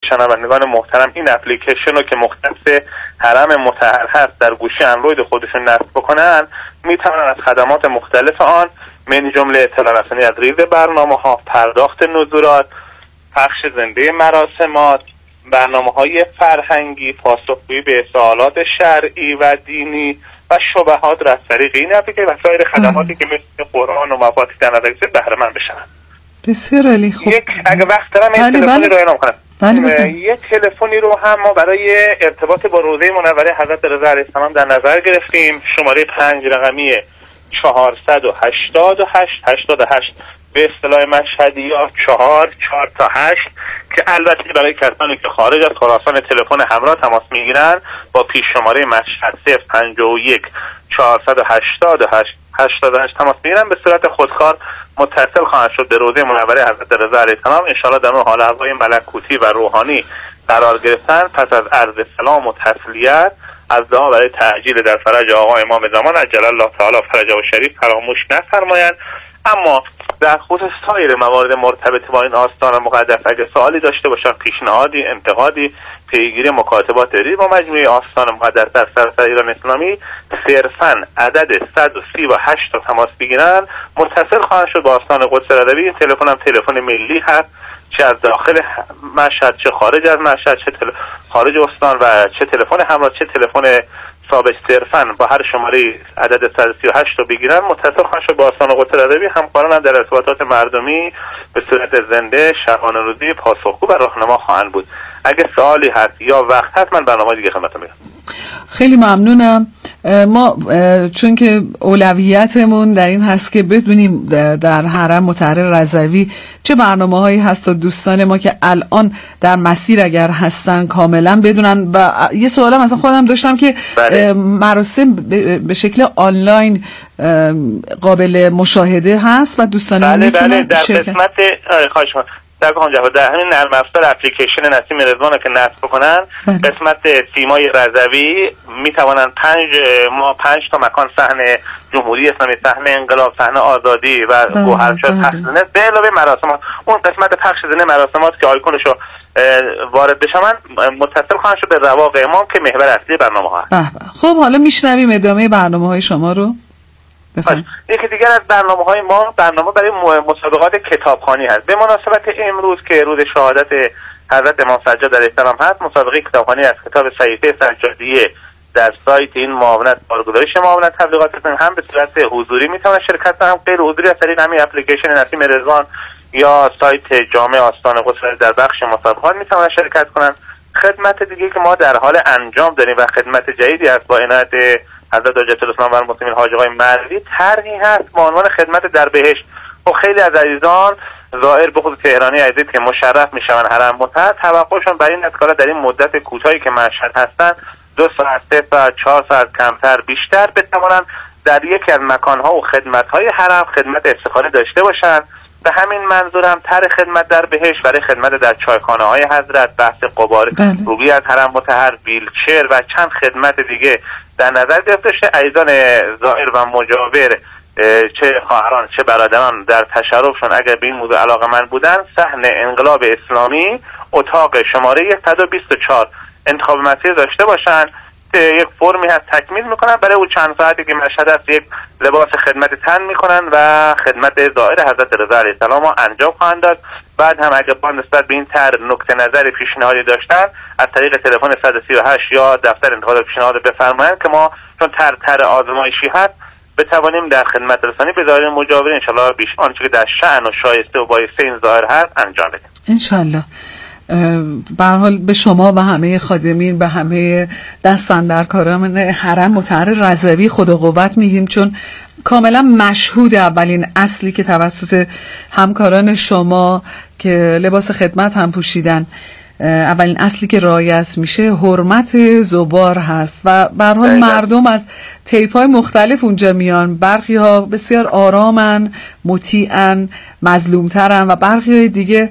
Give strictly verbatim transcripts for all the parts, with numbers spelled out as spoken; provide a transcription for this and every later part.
شنوندگان محترم این اپلیکیشن رو که مختص حرم مطهر هست در گوشی اندروید خودشون نصب بکنن، میتونن از خدمات مختلف آن من جمله اطلاع رسانی از ریز برنامه‌ها، پرداخت نذورات، پخش زنده مراسمات، برنامه‌های فرهنگی، پاسخگویی به سوالات شرعی و دینی و شبهات را از طریق این اپلیکیشن و سایر خدماتی که مثل قرآن و مفاتیح در نظر گرفته بهره مند بشن. بسیار عالی. خوب یک اگه وقت دارم یک تلفنی رو اعلام کنم. یک تلفنی رو هم ما برای ارتباط با روضه منوره حضرت رضا علیه السلام در نظر گرفتیم. شماره پنج رقمی چهارصد و هشتاد و هشت هشتاد و هشت به اصطلاح مشهدی ها چهار چهار تا هشت، که البته برای کسانی که خارج از خراسان تلفن همراه تماس میگیرن با پیش شماره مشهد صفر پنجاه و یک چهارصد و هشتاد و هشت هشتاد و هشت تماس میگیرن، به صورت خودکار متصل خواهند شد به روضه منوره حضرت رضا علیه السلام. انشاءالله در اون حال هوای ملکوتی و روحانی قرار گرفتن. پس از عرض سلام و تسلیت از دعا برای تعجیل در فرج آقا امام زمان عجل الله تعالی فرجه و شریف فراموش نفرمایند. اما در خصوص سایر موارد مرتبط با این آستان مقدس اگه سوالی داشته باشن، پیشنهادی، انتقادی، پیگیری مکاتبات ریز با مجموعه آستان مقدس در سراسر ایران اسلامی، صرفاً عدد صد و سی و هشت تا تماس بگیرن متصل خواهند شد با آستان قدس رضوی. این تلفن هم تلفن ملی هست، چه از داخل مشهد چه خارج از مشهد، چه تل... خارج استان و چه تلفن همراه چه تلفن ثابت، صرفاً با هر شماره عدد صد و سی و هشت رو بگیرن متصل خواهند شد با آستان قدس رضوی. همکاران هم در ارتباطات مردمی به صورت زنده شبانه روزی پاسخگو و راهنما خواهند بود. اگه سوالی هست یا وقت هست من برنامه دیگه خدمتتون میگم. خیلی ممنونم. ما چون که اولویتمون در این هست که بدونیم در حرم مطهر رضوی چه برنامه‌هایی هست تا دوستان ما که الان در مسیر اگر هستن کاملا بدونن. و یه سوالم مثلا خودم داشتم که بله. مراسم به شکل آنلاین قابل مشاهده هست و دوستان بله میتونن بله در قسمت خواهش می‌کنم در جواب در همین نرم افزار اپلیکیشن نسیم رضوان که نصب بکنن بله. قسمت سیمای رضوی میتوانن پنج ما پنج تا مکان، صحنه جمهوری اسلامی، صحنه انقلاب، صحنه آزادی و گوهرشاد پخش زنده به علاوه مراسمات، اون قسمت پخش زنده مراسمات که آیکونشو وارد بشم متصل خواهند شد به رواق امام که محور اصلی برنامه ها هست. خب حالا میشنویم ادامه برنامه های شما رو. یکی دیگر از برنامه های ما برنامه برای مسابقات کتابخوانی هست. به مناسبت امروز که روز شهادت حضرت امام سجاد علیه السلام هست، مسابقه کتابخوانی از کتاب صحیفه سجادیه در سایت این معاونت بارگذاری معاونت تبلیغات هم به صورت حضوری میتونه شرکت کنن، هم غیر حضوری از طریق همین اپلیکیشن نسیم رضوان یا سایت جامع آستان قدس در بخش مسابقات میتونن شرکت کنن. خدمت دیگه که ما در حال انجام داریم و خدمت جدیدی است با عنایت حضرت حجت الاسلام و المسلمین حاج آقای مروی طرحی هست با عنوان خدمت در بهشت. و خیلی از عزیزان زائر به خصوص تهرانی عزیز که مشرف میشون حرم مطهر توقعشون بر این است که در این مدت کوتاهی که مشهد هستن دو ساعت سه ساعت چهار ساعت کمتر بیشتر بتوانن در یکی از مکانها و خدمت‌های حرم خدمت استفاده داشته باشن. به همین منظور هم طرح خدمت در بهشت برای خدمت در چایخانه‌های حضرت، بحث قبار روبی از حرم مطهر، ویلچر و چند خدمت دیگه در نظر گرفته شده. عزیزان زائر و مجاور چه خواهران چه برادران در تشرفشون اگر به این موضوع علاقه‌مند بودن، صحن انقلاب اسلامی اتاق شماره صد و بیست و چهار انتخاب مسیر داشته باشن. یک فرمی هست تکمیل میکنن، برای اون چند ساعتی که مشهد است یک لباس خدمت تن میکنن و خدمت زائر حضرت رضا علیه السلام رو انجام خواهند داد. بعد هم اگر با نسبت به این طرح نکته نظر پیشنهادی داشتن از طریق تلفن صد و سی و هشت یا دفتر انتقاد پیشنهاد بفرمایند که ما چون طرح طرح آزمایشی هست بتوانیم در خدمت رسانی به زائرین مجاورین ان شاء الله بیش آنچه که در شأن و شایسته و بایسته این ظاهر هست انجام بدیم ان شاء الله. به هر حال به شما و همه خادمین، به همه دستاندرکاران حرم مطهر رضوی خدا قوت میگیم، چون کاملا مشهود اولین اصلی که توسط همکاران شما که لباس خدمت هم پوشیدن، اولین اصلی که رعایت میشه حرمت زوار هست و به هر حال مردم از طیف‌های مختلف اونجا میان. برخی ها بسیار آرامن، مطیعن، مظلومترن و برخی های دیگه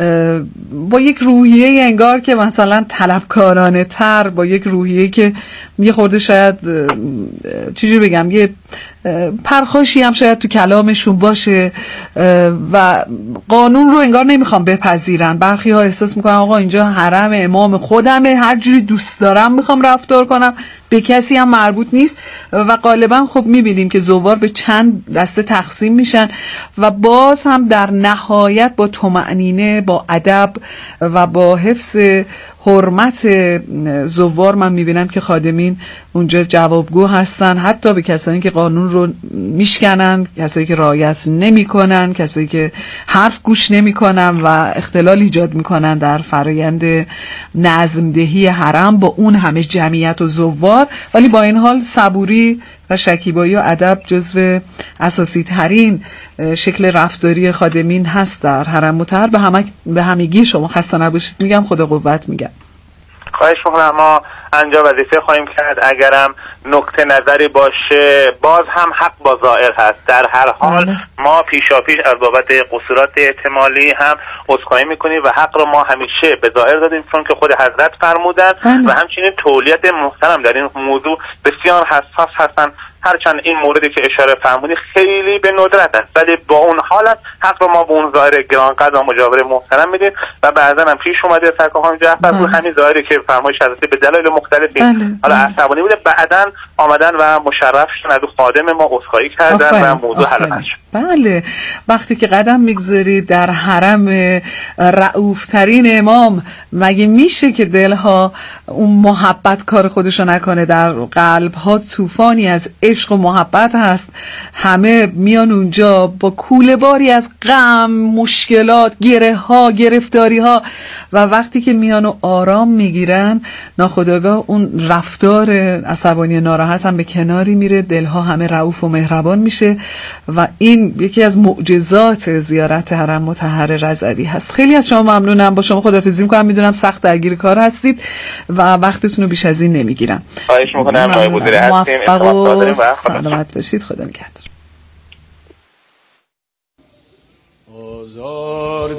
با یک روحیه انگار که مثلا طلبکارانه تر، با یک روحیه که یه خورده شاید چجوری بگم یه پرخاشی هم شاید تو کلامشون باشه و قانون رو انگار نمیخوام بپذیرن. برخی ها احساس میکنن آقا اینجا حرم امام خودمه، هر جوری دوست دارم میخوام رفتار کنم، به کسی هم مربوط نیست. و غالبا خب میبینیم که زوار به چند دسته تقسیم میشن و باز هم در نهایت با طمأنینه، با ادب و با حفظ حرمت زوار من میبینم که خادمین اونجا جوابگو هستن، حتی به کسانی که قانون رو میشکنن، کسایی که رعایت نمیکنن، کسایی که حرف گوش نمیکنن و اختلال ایجاد میکنن در فرایند نظمدهی حرم با اون همه جمعیت و زوار. ولی با این حال صبوری و شکیبایی و ادب جزو اساسی ترین شکل رفتاری خادمین هست در حرم مطهر. به همه به همگی شما خسته نباشید میگم، خدا قوت میگم. خواهش میکنم، ما انجا وظیفه خواهیم کرد. اگرم نکته نظری باشه باز هم حق با زائر هست. در هر حال بله. ما پیشاپیش از بابت قصورات احتمالی هم عذرخواهی میکنیم و حق رو ما همیشه به زائر دادیم، چون که خود حضرت فرمودن بله. و همچنین تولیت محترم در این موضوع بسیار حساس هستن. هرچند این موردی که اشاره فرمودی خیلی به ندرت است، ولی با اون حالت حق رو ما به اون ظاهر گرانقدر و مجاور محترم میدیم و بعضا هم پیش اومده سرکار جعفر بود همین ظاهری که فرمایش حضرت به دلایل مختلفی حالا عصبانی بوده، بعداً آمدن و مشرف شدن از خادم ما عذرخواهی کردن و موضوع حل نشد. بله، وقتی که قدم میگذارید در حرم رؤوف ترین امام، مگه میشه که دلها اون محبت کار خودشو نکنه؟ در قلبها طوفانی از عشق و محبت هست، همه میان اونجا با کوله باری از غم، مشکلات، گره ها، گرفتاری ها، و وقتی که میان و آرام میگیرن ناخودآگاه اون رفتار عصبانی ناراحت هم به کناری میره، دلها همه رؤوف و مهربان میشه و این یکی از معجزات زیارت حرم مطهر رضوی هست. خیلی از شما ممنونم، با شما خداحافظی میکنم، میدونم سخت درگیر کار هستید و وقتتون رو بیش از این نمیگیرم. خواهش میکنم، نایب وزیر هستیم، موفق و سلامت باشید، خدا نگهدار. آزار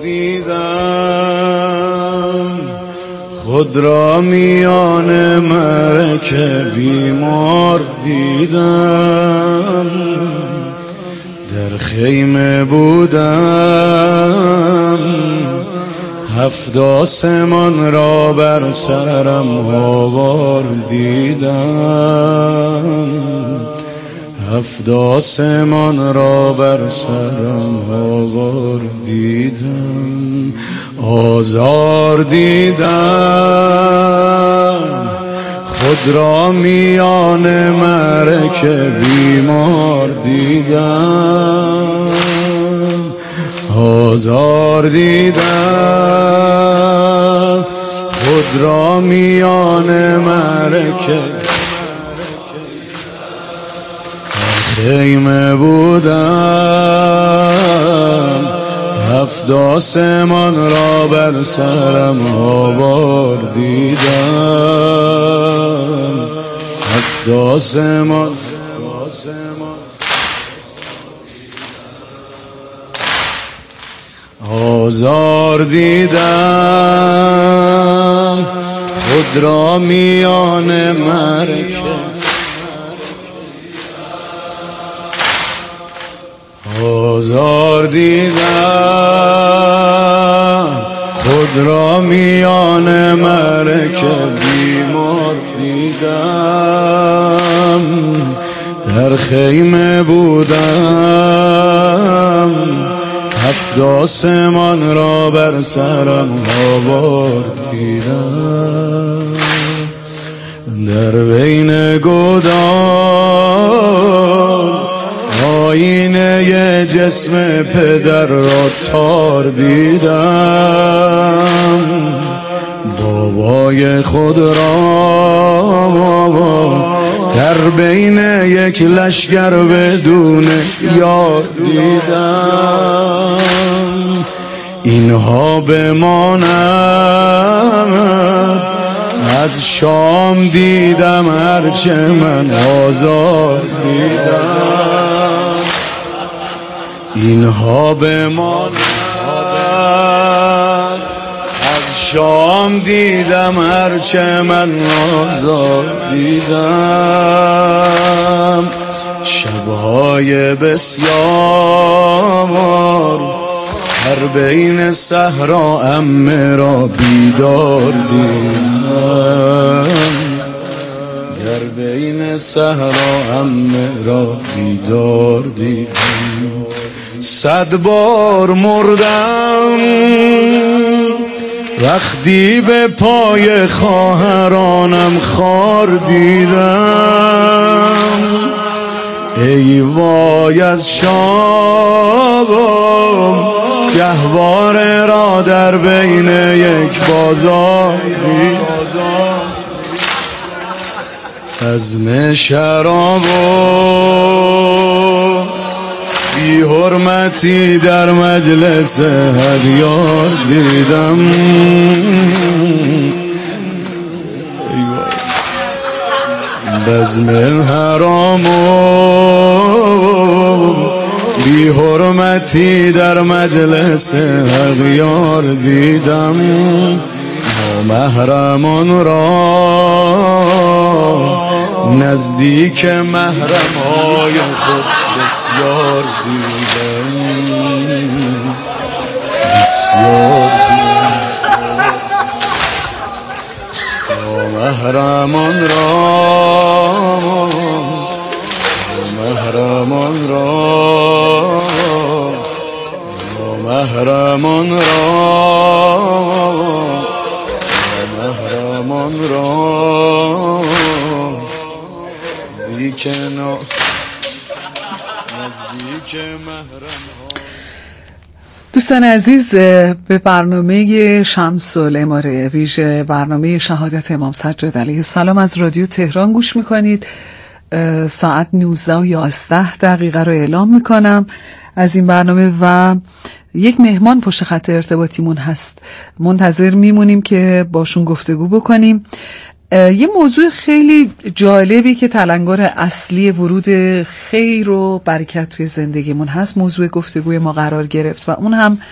دیدم خود را میان مرکه بیمار دیدم، در خیمه بودم هفت آسمان را بر سرم آوار دیدم، هفت آسمان را بر سرم آوار دیدم. آزار دیدم خود را میان مرکه بیمار دیدم، آزار دیدم خود را میان مرکه خیمه بودم، هفت آسمان را بر سرم آوار دیدم، هفت آسمان آزار دیدم خود را میان مرکه آزار دیدم خود را میان مرکه بیمار دیدم، در خیمه بودم هفت آسمان را بر سرم آوار دیدم، در بین گودان آینه جسم پدر را تار دیدم، بابای خود را در بین یک لشگر بدون یار دیدم. اینها بماند از شام دیدم هرچه من آزار دیدم، اینها بماند از شام دیدم هرچه من آزار دیدم. شبهای بسیار در بین صحرا عمه را بیدار دیدم، در بین صحرا عمه را بیدار دیدم. صد بار مردم وقتی به پای خواهرانم خار دیدم. ای وای از شام گهواره را در بین یک بازار دیدم. عزم شراب و بی حرمتی در مجلس هدیار دیدم. بزم حرام و بی حرمتی در مجلس هدیار دیدم. محرمان را نزدیک محرم های خود بسیار دیدم، بسیار دیدم. محرمان را محرمان را محرمان را محرمان را نزدیک نزدیک محرم. دوستان عزیز، به برنامه شمس العماره ویژه برنامه شهادت امام سجاد علیه السلام از رادیو تهران گوش میکنید. ساعت نوزده و یازده دقیقه رو اعلام میکنم از این برنامه و یک مهمان پشت خط ارتباطیمون هست. منتظر میمونیم که باشون گفتگو بکنیم. یه موضوع خیلی جالبی که تلنگر اصلی ورود خیر و برکت توی زندگیمون هست موضوع گفتگوی ما قرار گرفت و اون هم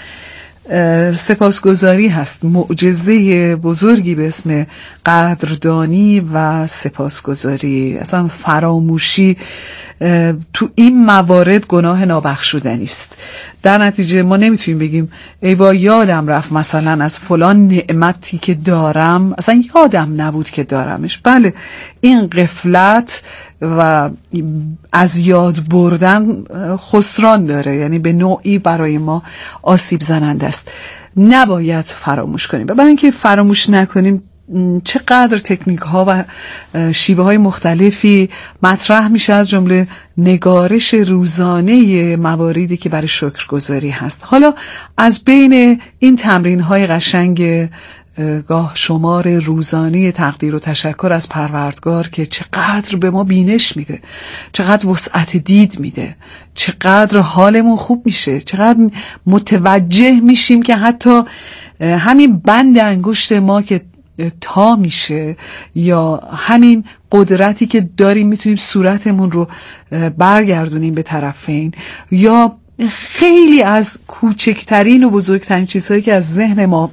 سپاسگزاری هست. معجزه بزرگی به اسم قدردانی و سپاسگزاری، اصلا فراموشی تو این موارد گناه نابخشودنی است. در نتیجه ما نمیتونیم بگیم ای وای یادم رفت مثلا از فلان نعمتی که دارم، اصلا یادم نبود که دارمش. بله، این غفلت و از یاد بردن خسران داره، یعنی به نوعی برای ما آسیب زننده است. نباید فراموش کنیم. برای اینکه فراموش نکنیم چقدر تکنیک ها و شیوه های مختلفی مطرح میشه، از جمله نگارش روزانه مواردی که برای شکرگزاری هست. حالا از بین این تمرین های قشنگ گاه شمار روزانه تقدیر و تشکر از پروردگار که چقدر به ما بینش میده، چقدر وسعت دید میده، چقدر حالمون خوب میشه، چقدر متوجه میشیم که حتی همین بند انگشت ما که تا میشه یا همین قدرتی که داریم میتونیم صورتمون رو برگردونیم به طرفین، یا خیلی از کوچکترین و بزرگترین چیزهایی که از ذهن ما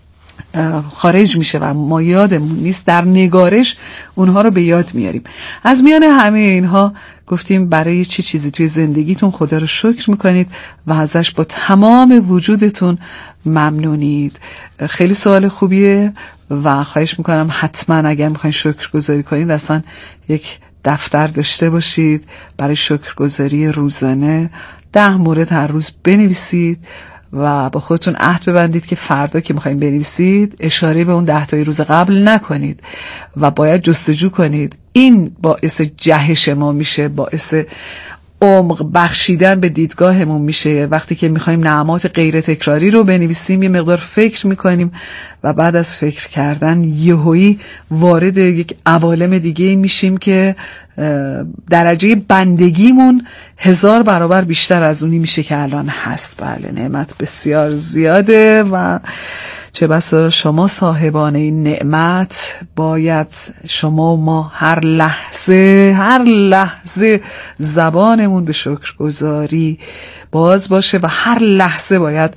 خارج میشه و ما یادمون نیست، در نگارش اونها رو به یاد میاریم. از میان همه اینها گفتیم برای چه چی چیزی توی زندگیتون خدا رو شکر میکنید و ازش با تمام وجودتون ممنونید. خیلی سوال خوبیه و خواهش میکنم حتما اگر میخواین شکرگزاری کنید اصلا یک دفتر داشته باشید برای شکرگزاری روزانه. ده مورد هر روز بنویسید و با خودتون عهد ببندید که فردا که میخواین بنویسید اشاره به اون ده تای روز قبل نکنید و باید جستجو کنید. این باعث جهش ما میشه، باعث عمق بخشیدن به دیدگاهمون میشه. وقتی که میخوایم نعمات غیر تکراری رو بنویسیم یه مقدار فکر میکنیم و بعد از فکر کردن یهویی وارد یک عوالم دیگه میشیم که درجه بندگیمون هزار برابر بیشتر از اونی میشه که الان هست. بله، نعمت بسیار زیاده و چه بسا شما صاحبان این نعمت باید شما ما هر لحظه هر لحظه زبانمون به شکرگزاری باز باشه و هر لحظه باید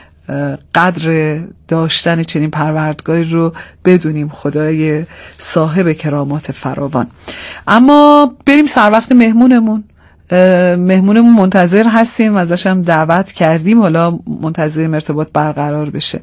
قدر داشتن چنین پروردگاری رو بدونیم، خدای صاحب کرامات فراوان. اما بریم سر وقت مهمونمون. مهمونمون منتظر هستیم، ازش هم دعوت کردیم، حالا منتظر ارتباط برقرار بشه.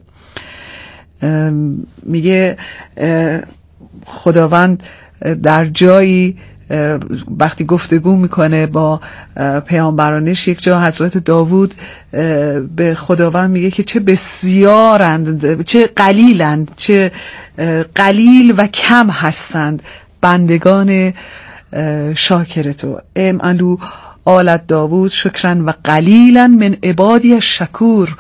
میگه خداوند در جایی وقتی گفتگو میکنه با پیامبرانش، یک جا حضرت داوود به خداوند میگه که چه بسیارند، چه قلیلند، چه قلیل و کم هستند بندگان شاکر تو. اعملوا آل داوود شکرا و قلیلا من عبادی الشکور.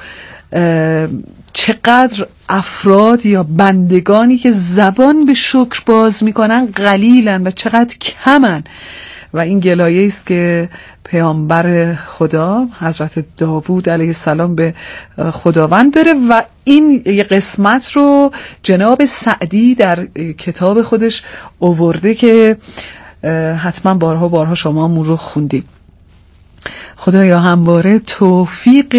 چقدر افراد یا بندگانی که زبان به شکر باز میکنن قلیلن و چقدر کمن. و این گلایه است که پیامبر خدا حضرت داوود علیه السلام به خداوند داره و این قسمت رو جناب سعدی در کتاب خودش آورده که حتما بارها بارها شما مون رو خوندید. خدایا همواره توفیق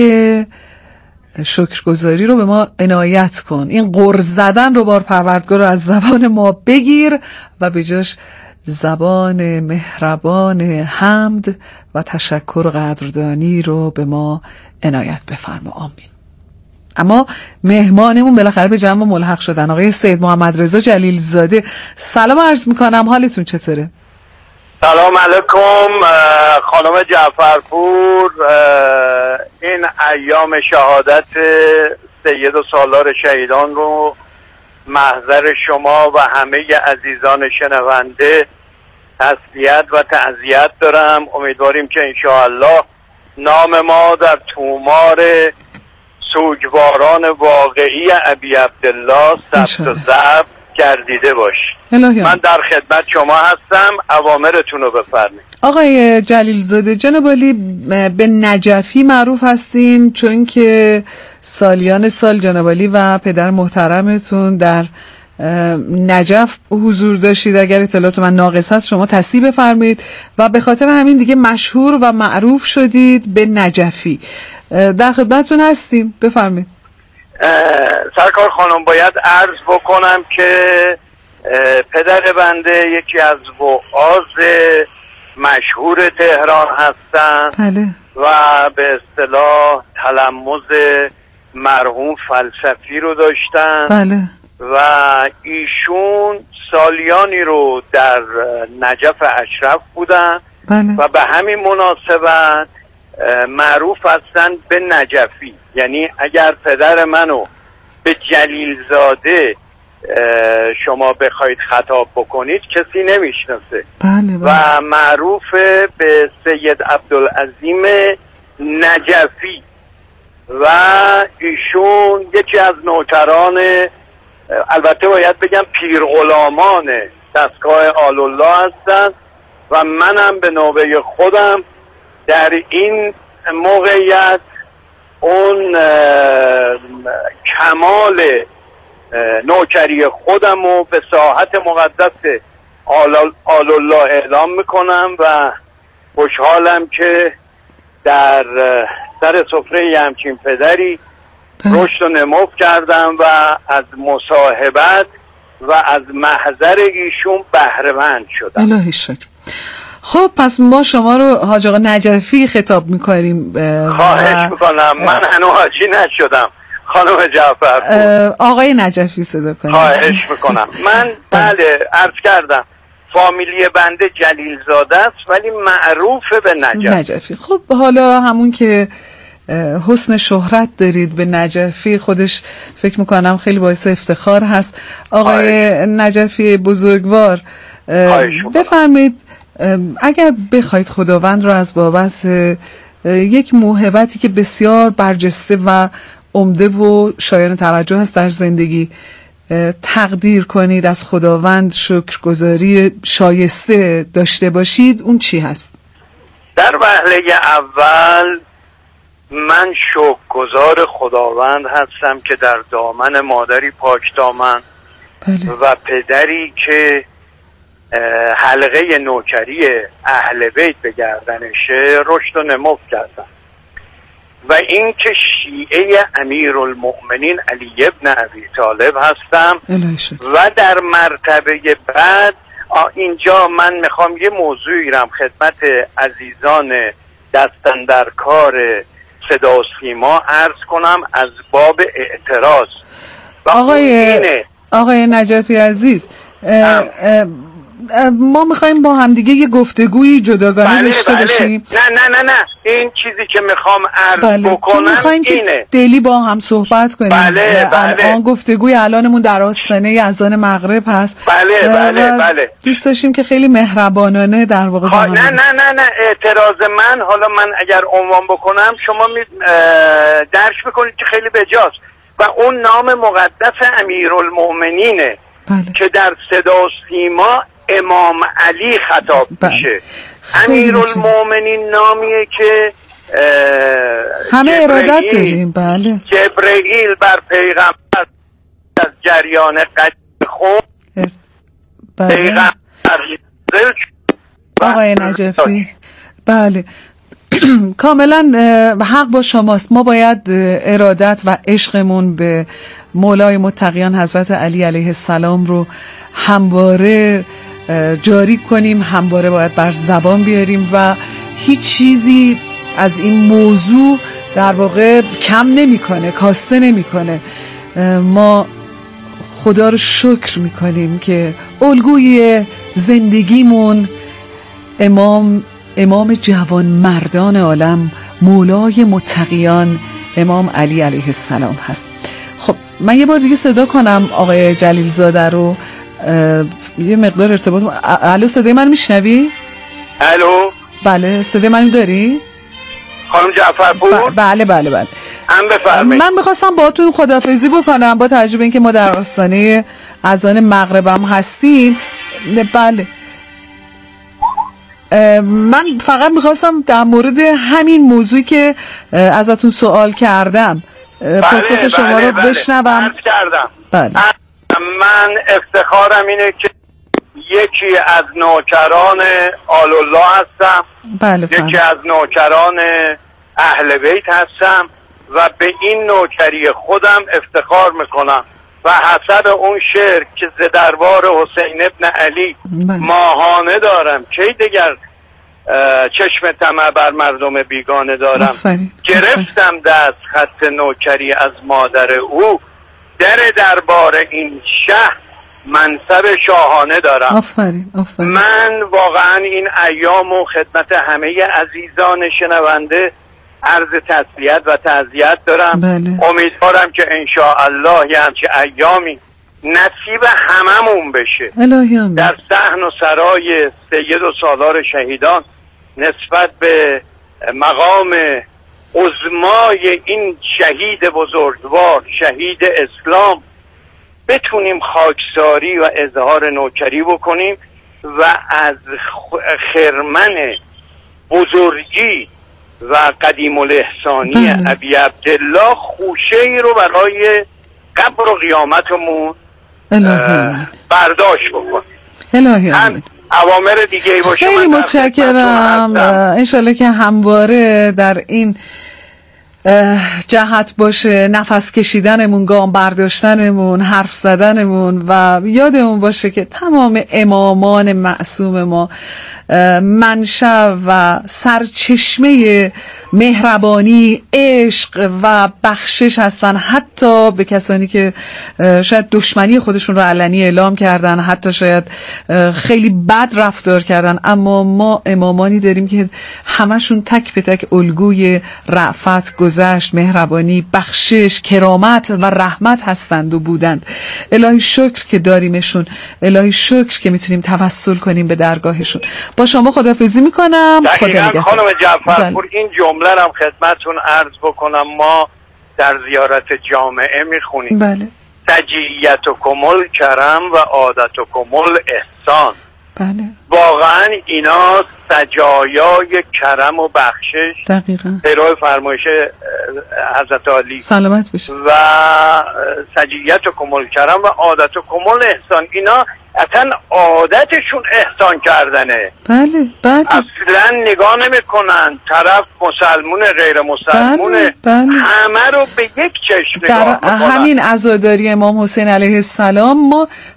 شکرگزاری رو به ما عنایت کن، این غر زدن رو بار پروردگار رو از زبان ما بگیر و به جاش زبان مهربان حمد و تشکر و قدردانی رو به ما عنایت بفرما، آمین. اما مهمانمون بالاخره به جمع ملحق شدن، آقای سید محمد رضا جلیل زاده. سلام عرض میکنم، حالتون چطوره؟ سلام علیکم خانم جعفرپور. این ایام شهادت سید و سالار شهیدان رو محضر شما و همه عزیزان شنونده تسلیت و تعزیت دارم. امیدواریم که انشاءالله نام ما در تومار سوگواران واقعی ابی عبدالله ثبت و ضبط گردیده باش. من در خدمت شما هستم، اوامرتون رو بفرمایید. آقای جلیل زاده، جناب عالی به نجفی معروف هستین چون که سالیان سال جناب عالی و پدر محترمتون در نجف حضور داشتید. اگر اطلاعات من ناقص هست شما تصحیح بفرمایید. و به خاطر همین دیگه مشهور و معروف شدید به نجفی. در خدمتتون هستیم، بفرمایید. سرکار خانم، باید عرض بکنم که پدر بنده یکی از وعاظ مشهور تهران هستند. بله. و به اصطلاح تلمذ مرحوم فلسفی رو داشتن. بله. و ایشون سالیانی رو در نجف اشرف بودن. بله. و به همین مناسبت معروف هستن به نجفی. یعنی اگر پدر منو به جلیل زاده شما بخواید خطاب بکنید کسی نمیشناسه. بله بله. و معروف به سید عبدالعظیم نجفی و ایشون یکی از نوکران، البته باید بگم پیرغلامان دستگاه آل الله هستند و منم به نوبه خودم در این موقعیت اون کمال نوکری خودم رو به ساحت مقدس آل الله اعلام میکنم و خوشحالم که در سر سفره همچین پدری رشد و نمو کردم و از مصاحبت و از محضر ایشون بهره مند شدم. الهی شکر. خب پس ما شما رو حاج آقا نجفی خطاب میکنیم. خواهش میکنم، من هنوز حاجی نشدم خانم جعفر. آقای نجفی صدا کنیم. خواهش میکنم. من بله عرض کردم فامیلی بنده جلیل زاده است ولی معروف به نجفی. نجفی. خب حالا همون که حسن شهرت دارید به نجفی خودش فکر میکنم خیلی باعث افتخار هست. آقای نجفی بزرگوار بفرمایید اگر بخواید خداوند رو از بابت یک موهبتی که بسیار برجسته و عمده و شایان توجه هست در زندگی تقدیر کنید، از خداوند شکرگزاری شایسته داشته باشید، اون چی هست؟ در وهله اول من شکرگزار خداوند هستم که در دامن مادری پاک دامن بله. و پدری که حلقه نوکری اهل بیت به گردنشه رشد و نمو کردن و این که شیعه امیرالمؤمنین علی ابن ابی طالب هستم و در مرتبه بعد اینجا من میخوام یه موضوعی رم خدمت عزیزان دستن در کار صدا و سیما عرض کنم از باب اعتراض. آقای آقای نجفی عزیز، اه اه ما میخوایم با هم دیگه یه گفتگویی جداگانه بله داشته بله. باشیم. نه نه نه نه این چیزی که میخوام عرض بله. بکنم اینه دلی با هم صحبت کنیم. بله بله. الان گفتگوی الانمون در آستانه اذان مغرب هست. بله بله بله. دوست داشتیم که خیلی مهربانانه در واقع با هم نه نه نه نه اعتراض من، حالا من اگر عنوان بکنم شما می درک میکنید که خیلی بجاست و اون نام مقدس امیرالمؤمنینه بله. که در صدا و سیما امام علی خطاب میشه. امیرالمؤمنین نامیه که همه ارادت داریم. بله. جبرئیل بر پیغمبر از جریان قدیم خون بله. پیغمبر آقای نجفی بله کاملا حق با شماست. ما باید ارادت و عشقمون به مولای متقیان حضرت علی علیه السلام رو همواره جاری کنیم، همواره باید بر زبان بیاریم و هیچ چیزی از این موضوع در واقع کم نمیکنه، کاسته نمیکنه. ما خدا رو شکر میکنیم که الگوی زندگیمون امام امام جوان مردان عالم مولای متقیان امام علی علیه السلام هست. خب من یه بار دیگه صدا کنم آقای جلیل زاده رو، یه مقدار ارتباط. الو صدای من میشنوی؟ الو بله صدای من داری؟ خانم جعفرپور؟ ب- بله بله بله هم بفرمایید. من میخواستم باهاتون خداحافظی بکنم با توجه به اینکه ما در آستانه اذان مغرب هم هستیم. بله من فقط میخواستم در مورد همین موضوعی که ازتون سوال کردم پاسخ شما بله رو بله. بشنوم. عرض کردم. بله. من افتخارم اینه که یکی از نوکران آل الله هستم. بله فهم. یکی از نوکران اهل بیت هستم و به این نوکری خودم افتخار میکنم و حسب اون شعر که ز دربار حسین ابن علی بله. ماهانه دارم کی دیگر چشم طمع بر مردم بیگانه دارم. آفرین. گرفتم دست خط نوکری از مادر او، در دربار این شهر منصب شاهانه دارم. آفرین. آفرین. من واقعا این ایام و خدمت همه عزیزان شنونده عرض تسلیت و تعزیت دارم. بله. امیدوارم که انشاءالله یه همچه ایامی نصیب هممون بشه. الهی آمین. در صحن و سرای سید و سالار شهیدان نسبت به مقام عظمای این شهید بزرگوار، شهید اسلام، بتونیم خاکساری و اظهار نوکری بکنیم و از خرمن بزرگی و قدیم الاحسانی ابی عبدالله خوشه ای رو برای قبر و قیامتمون برداشت بکنیم. الهی آمین. اوامر دیگه ای باشه. خیلی متشکرم. انشالله که همواره در این جهت باشه، نفس کشیدنمون، گام برداشتنمون، حرف زدنمون و یادمون باشه که تمام امامان معصوم ما منشأ و سرچشمه مهربانی، عشق و بخشش هستن، حتی به کسانی که شاید دشمنی خودشون رو علنی اعلام کردن، حتی شاید خیلی بد رفتار کردن، اما ما امامانی داریم که همشون تک به تک الگوی رأفت، گذشت، مهربانی، بخشش، کرامت و رحمت هستند و بودند. الهی شکر که داریمشون، الهی شکر که میتونیم توسل کنیم به درگاهشون. با شما خداحافظی میکنم. خدا نگهدار. خانم جعفرپور این جمله رو خدمتتون عرض بکنم. ما در زیارت جامعه میخونیم بله. سجیتکم الکرم و عادتکم الاحسان. بله. واقعا اینا سجایای کرم و بخشش دقیقاً پیرو فرمایش حضرت علی سلامت باشید و سجیتکم الکرم و عادتکم الاحسان. اینا اصلا عادتشون احسان کردنه. بله بله. اصلا نگاه نمیکنن طرف مسلمون غیر مسلمونه. بله بله. همه رو به یک چشم در نگاه میکنن. همین عزاداری امام حسین علیه السلام ما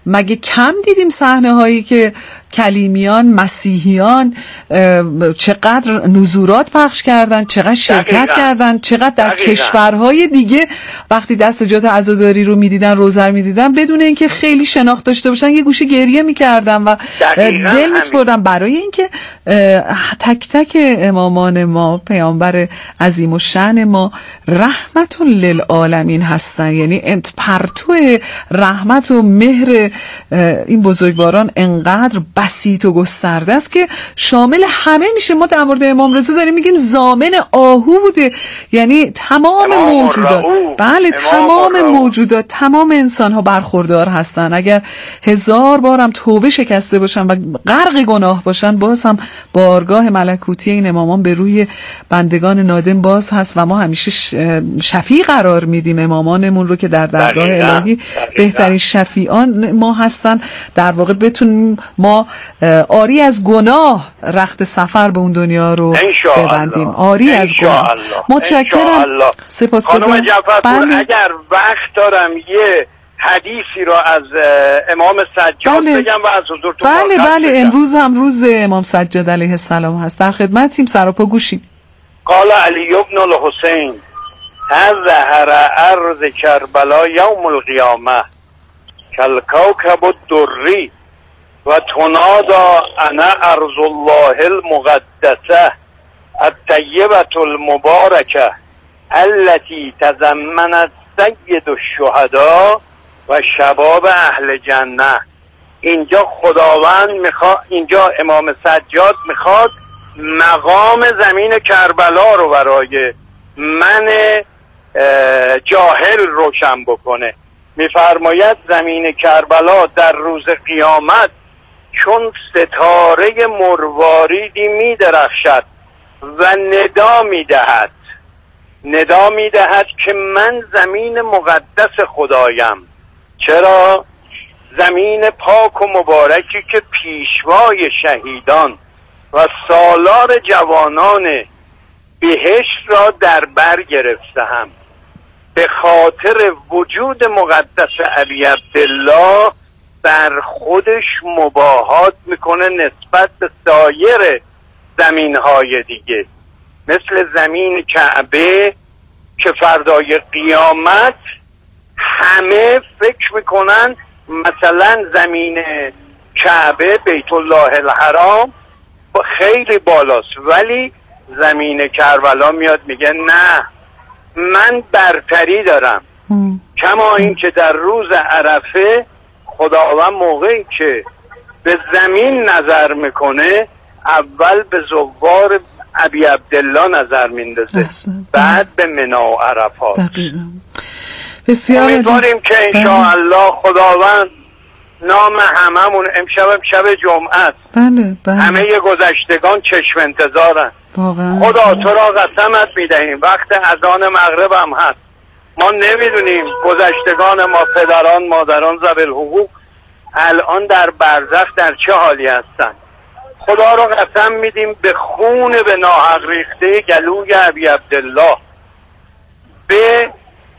مگه کم دیدیم صحنه هایی که کلیمیان مسیحیان چقدر نزورات پخش کردن، چقدر شرکت دقیقا. کردن، چقدر در دقیقا. کشورهای دیگه وقتی دستجات عزاداری رو میدیدن، روزر میدیدن، بدون اینکه خیلی شناخت داشته باشن یه گوشه گریه میکردن و دل میسپردن برای اینکه تک تک امامان ما، پیامبر عظیم و شأن ما رحمت للعالمین هستن. یعنی پرتو رحمت و مهر این بزرگواران انقدر بسیط و گسترده است که شامل همه میشه. ما در مورد امام رضا داریم میگیم ضامن آهو بوده، یعنی تمام موجودات، بله تمام موجودات، تمام انسان ها برخوردار هستن. اگر هزار بارم توبه شکسته باشن و غرق گناه باشن، باز هم بارگاه ملکوتی این امامان به روی بندگان نادم باز هست و ما همیشه شفیع قرار میدیم امامانمون رو که در درگاه الهی بهترین شفیعان ما هستن. در واقع بتونیم ما آری از گناه رخت سفر به اون دنیا رو ببندیم، آری از گناه. متشکرم، سپاسگزارم. خانم جعفرپور، بله. اگر وقت دارم یه حدیثی رو از امام سجاد بله. بگم و از حضورتون بله بله بگم. امروز هم روز امام سجاد علیه السلام هست، در خدمتیم، سراپا گوشیم. قال علی ابن الحسین ظهر ارض کربلا یوم القیامه کالکوکب الدری و تنادا انا ارض الله المقدسه الطیبه المبارکه التي تضمنت سید الشهداء و شباب اهل جنه. اینجا خداوند میخواد، اینجا امام سجاد میخواد مقام زمین کربلا رو برای من جاهل روشن بکنه. میفرماید زمین کربلا در روز قیامت چون ستاره مرواریدی میدرخشد و ندا میدهد ندا میدهد که من زمین مقدس خدایم. چرا؟ زمین پاک و مبارکی که پیشوای شهیدان و سالار جوانان بهشت را در بر گرفتم. به خاطر وجود مقدس ابی عبدالله بر خودش مباهات میکنه نسبت به سایر زمینهای دیگه، مثل زمین کعبه که فردای قیامت همه فکر میکنن مثلا زمین کعبه بیت الله الحرام خیلی بالاست، ولی زمین کربلا میاد میگه نه، من برتری دارم. کما این که در روز عرفه خداوند موقعی که به زمین نظر میکنه اول به زوار ابی عبدالله نظر میندازه، بعد به منی و عرفات. بسیار امیدواریم که انشاءالله خداوند نام هممون، امشب شب جمعه است، بله بله. همه گذشتگان چشم انتظارن. واقعا خدا تو را قسمت میدهیم وقت اذان مغرب هم هست، ما نمیدونیم گذشتگان ما، پدران مادران ذوی الحقوق الان در برزخ در چه حالی هستن. خدا را قسم میدیم به خون به ناحق ریخته گلوی ابی عبدالله، به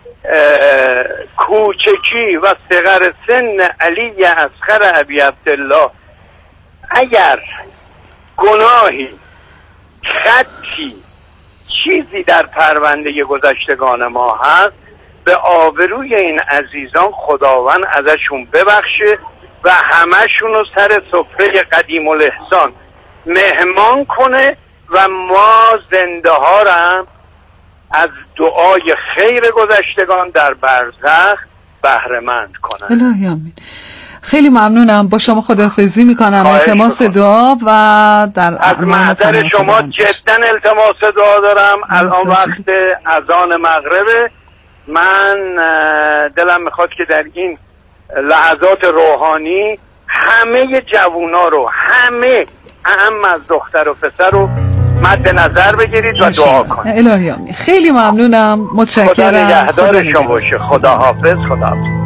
کوچکی و صغر سن علی اصغر ابی عبدالله، اگر گناهی، خطی، چیزی در پرونده گذشتگان ما هست، به آبروی این عزیزان خداوند ازشون ببخشه و همشون رو سر سفره قدیم الاحسان مهمان کنه و ما زنده ها رو هم از دعای خیر گذشتگان در برزخ بهره مند کنن. الهی آمین. خیلی ممنونم، با شما خداحافظی میکنم، التماس دعا و در از محضر شما جدا التماس دعا دارم. الان وقت اذان مغربه، من دلم میخواد که در این لحظات روحانی همه جوونا رو، همه اهم از دختر و پسر رو مد نظر بگیرید و دعا کنید. الهی آمین. خیلی ممنونم، متشکرم. خدا نگهدار شما باشه. خدا حافظ. خدا حافظ.